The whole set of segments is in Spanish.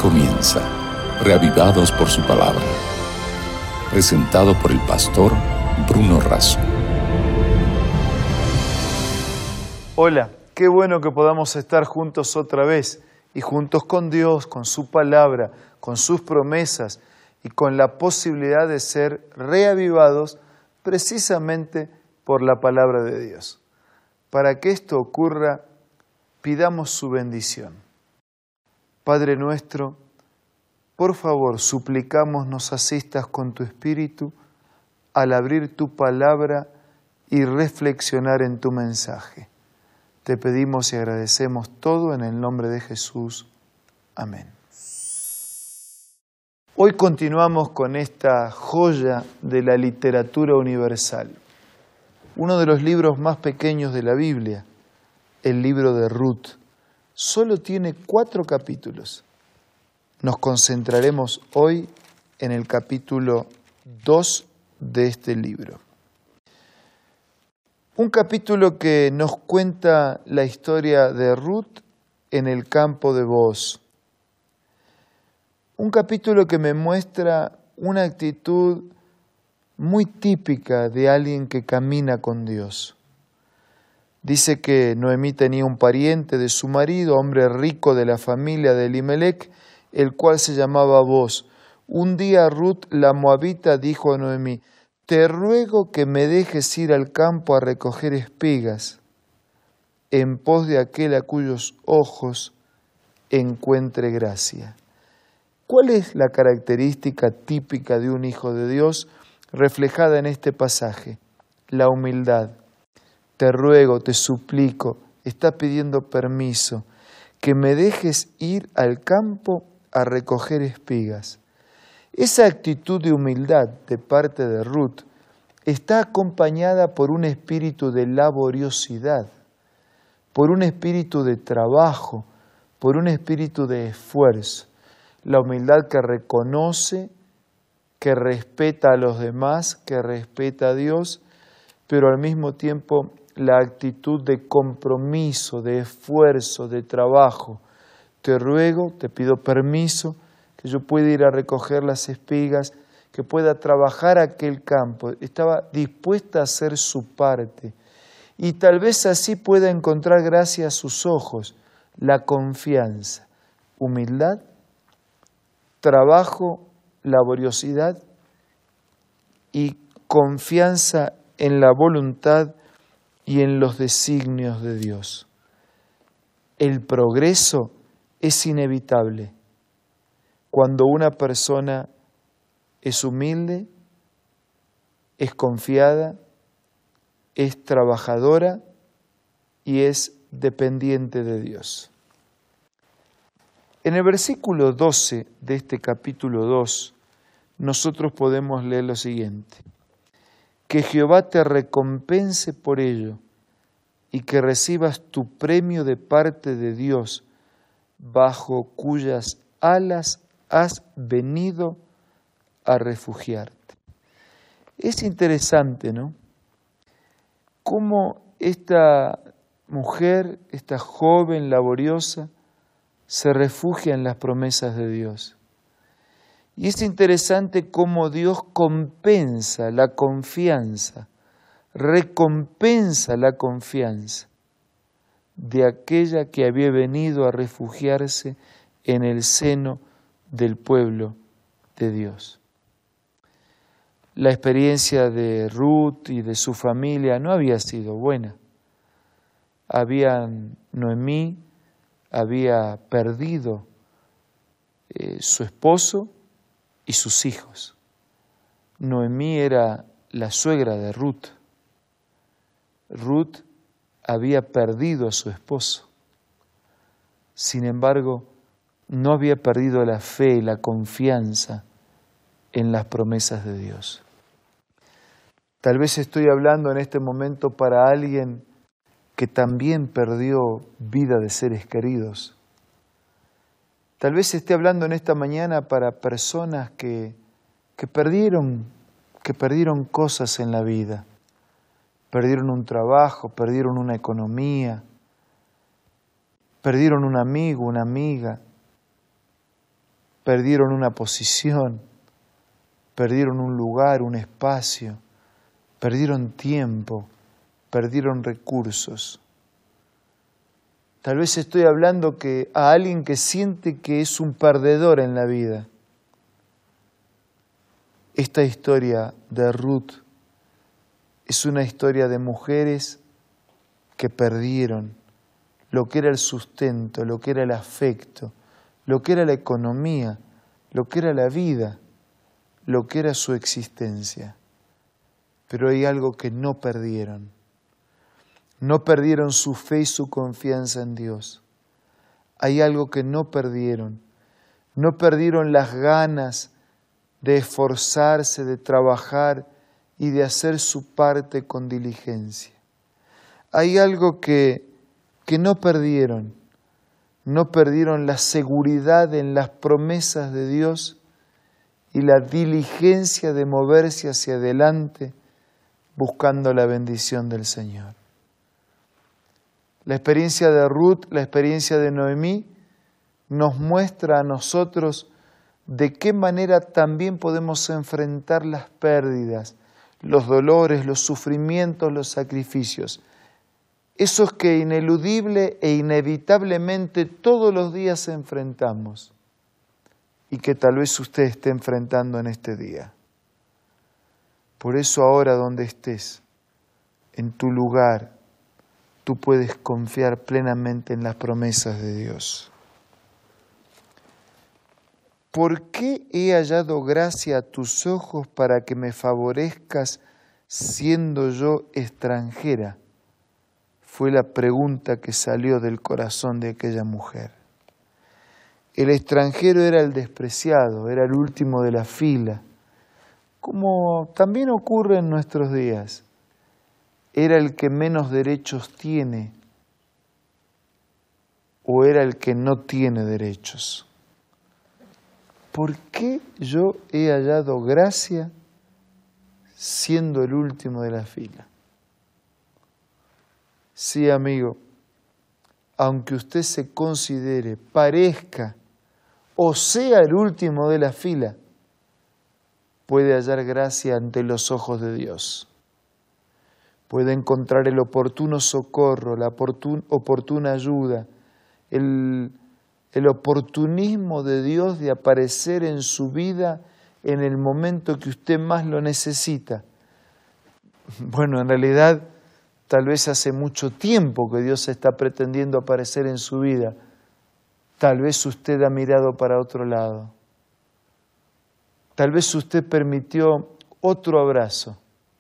comienza, reavivados por su palabra. Presentado por el pastor Bruno Razo. Hola, qué bueno que podamos estar juntos otra vez y juntos con Dios, con su palabra, con sus promesas y con la posibilidad de ser reavivados precisamente por la palabra de Dios. Para que esto ocurra, pidamos su bendición. Padre nuestro, por favor, suplicamos nos asistas con tu Espíritu al abrir tu palabra y reflexionar en tu mensaje. Te pedimos y agradecemos todo en el nombre de Jesús. Amén. Hoy continuamos con esta joya de la literatura universal. Uno de los libros más pequeños de la Biblia, el libro de Ruth, solo tiene 4 capítulos. Nos concentraremos hoy en el capítulo 2 de este libro. Un capítulo que nos cuenta la historia de Ruth en el campo de Booz. Un capítulo que me muestra una actitud muy típica de alguien que camina con Dios. Dice que Noemí tenía un pariente de su marido, hombre rico de la familia de Elimelec, el cual se llamaba Booz. Un día Ruth la moabita dijo a Noemí: «Te ruego que me dejes ir al campo a recoger espigas, en pos de aquel a cuyos ojos encuentre gracia». ¿Cuál es la característica típica de un hijo de Dios reflejada en este pasaje? La humildad. Te ruego, te suplico, está pidiendo permiso, que me dejes ir al campo a recoger espigas. Esa actitud de humildad de parte de Ruth está acompañada por un espíritu de laboriosidad, por un espíritu de trabajo, por un espíritu de esfuerzo. La humildad que reconoce, que respeta a los demás, que respeta a Dios, pero al mismo tiempo la actitud de compromiso, de esfuerzo, de trabajo. Te ruego, te pido permiso, que yo pueda ir a recoger las espigas, que pueda trabajar aquel campo. Estaba dispuesta a hacer su parte. Y tal vez así pueda encontrar gracia a sus ojos, la confianza, humildad, trabajo, laboriosidad y confianza en la voluntad y en los designios de Dios. El progreso es inevitable cuando una persona es humilde, es confiada, es trabajadora y es dependiente de Dios. En el versículo 12 de este capítulo 2, nosotros podemos leer lo siguiente: que Jehová te recompense por ello y que recibas tu premio de parte de Dios, bajo cuyas alas has venido a refugiarte. Es interesante, ¿no? Cómo esta mujer, esta joven laboriosa, se refugia en las promesas de Dios. Y es interesante cómo Dios compensa la confianza, recompensa la confianza de aquella que había venido a refugiarse en el seno del pueblo de Dios. La experiencia de Ruth y de su familia no había sido buena. Noemí había perdido su esposo y sus hijos. Noemí era la suegra de Ruth. Ruth había perdido a su esposo. Sin embargo, no había perdido la fe y la confianza en las promesas de Dios. Tal vez estoy hablando en este momento para alguien que también perdió vida de seres queridos. Tal vez esté hablando en esta mañana para personas que perdieron cosas en la vida. Perdieron un trabajo, perdieron una economía, perdieron un amigo, una amiga. perdieron una posición, perdieron un lugar, un espacio, perdieron tiempo, perdieron recursos. Tal vez estoy hablando a alguien que siente que es un perdedor en la vida. Esta historia de Ruth es una historia de mujeres que perdieron lo que era el sustento, lo que era el afecto, lo que era la economía, lo que era la vida, lo que era su existencia. Pero hay algo que no perdieron. No perdieron su fe y su confianza en Dios. Hay algo que no perdieron. No perdieron las ganas de esforzarse, de trabajar y de hacer su parte con diligencia. Hay algo que no perdieron. No perdieron la seguridad en las promesas de Dios y la diligencia de moverse hacia adelante buscando la bendición del Señor. La experiencia de Ruth, la experiencia de Noemí, nos muestra a nosotros de qué manera también podemos enfrentar las pérdidas, los dolores, los sufrimientos, los sacrificios. Esos que ineludible e inevitablemente todos los días enfrentamos y que tal vez usted esté enfrentando en este día. Por eso ahora donde estés, en tu lugar, tú puedes confiar plenamente en las promesas de Dios. ¿Por qué he hallado gracia a tus ojos para que me favorezcas siendo yo extranjera? Fue la pregunta que salió del corazón de aquella mujer. El extranjero era el despreciado, era el último de la fila, como también ocurre en nuestros días. Era el que menos derechos tiene o era el que no tiene derechos. ¿Por qué yo he hallado gracia siendo el último de la fila? Sí, amigo, aunque usted se considere, parezca o sea el último de la fila, puede hallar gracia ante los ojos de Dios. Puede encontrar el oportuno socorro, la oportuna ayuda, el oportunismo de Dios de aparecer en su vida en el momento que usted más lo necesita. Bueno, en realidad, tal vez hace mucho tiempo que Dios está pretendiendo aparecer en su vida. Tal vez usted ha mirado para otro lado. Tal vez usted permitió otro abrazo.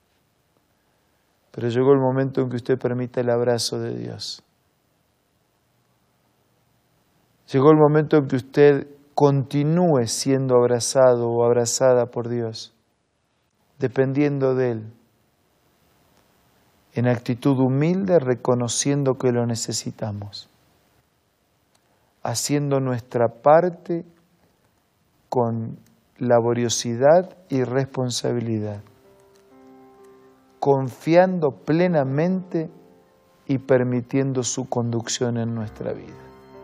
Pero llegó el momento en que usted permite el abrazo de Dios. Llegó el momento en que usted continúe siendo abrazado o abrazada por Dios, dependiendo de Él, en actitud humilde, reconociendo que lo necesitamos, haciendo nuestra parte con laboriosidad y responsabilidad, confiando plenamente y permitiendo su conducción en nuestra vida.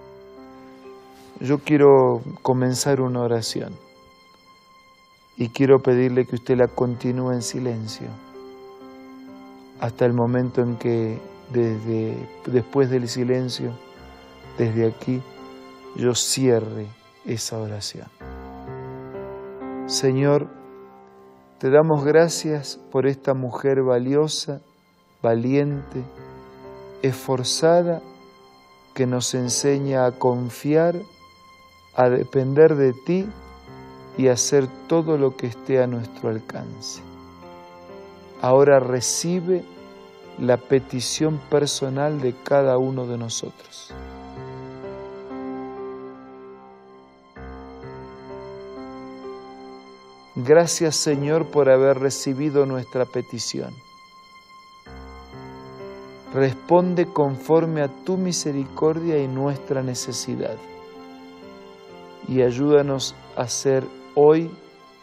Yo quiero comenzar una oración y quiero pedirle que usted la continúe en silencio hasta el momento en que después del silencio, desde aquí, yo cierre esa oración. Señor, te damos gracias por esta mujer valiosa, valiente, esforzada, que nos enseña a confiar, a depender de ti y a hacer todo lo que esté a nuestro alcance. Ahora recibe la petición personal de cada uno de nosotros. Gracias, Señor, por haber recibido nuestra petición. Responde conforme a tu misericordia y nuestra necesidad. Y ayúdanos a ser hoy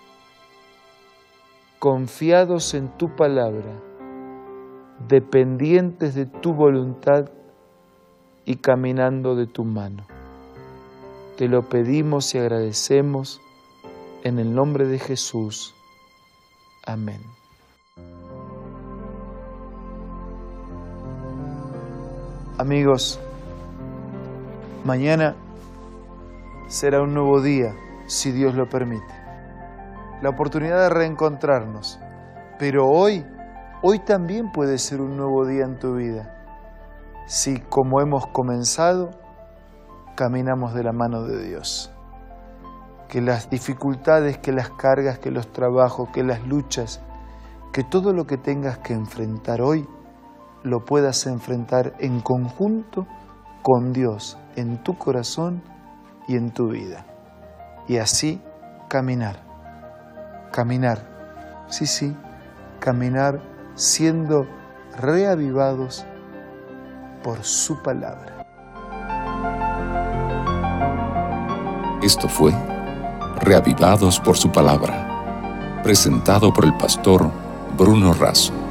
confiados en tu palabra, dependientes de tu voluntad y caminando de tu mano. Te lo pedimos y agradecemos en el nombre de Jesús. Amén. Amigos, mañana será un nuevo día, si Dios lo permite. La oportunidad de reencontrarnos. Pero hoy también puede ser un nuevo día en tu vida. Si, como hemos comenzado, caminamos de la mano de Dios. Que las dificultades, que las cargas, que los trabajos, que las luchas, que todo lo que tengas que enfrentar hoy, lo puedas enfrentar en conjunto con Dios, en tu corazón y en tu vida. Y así caminar, sí, caminar siendo reavivados por su palabra. Esto fue Reavivados por su palabra, presentado por el pastor Bruno Razo.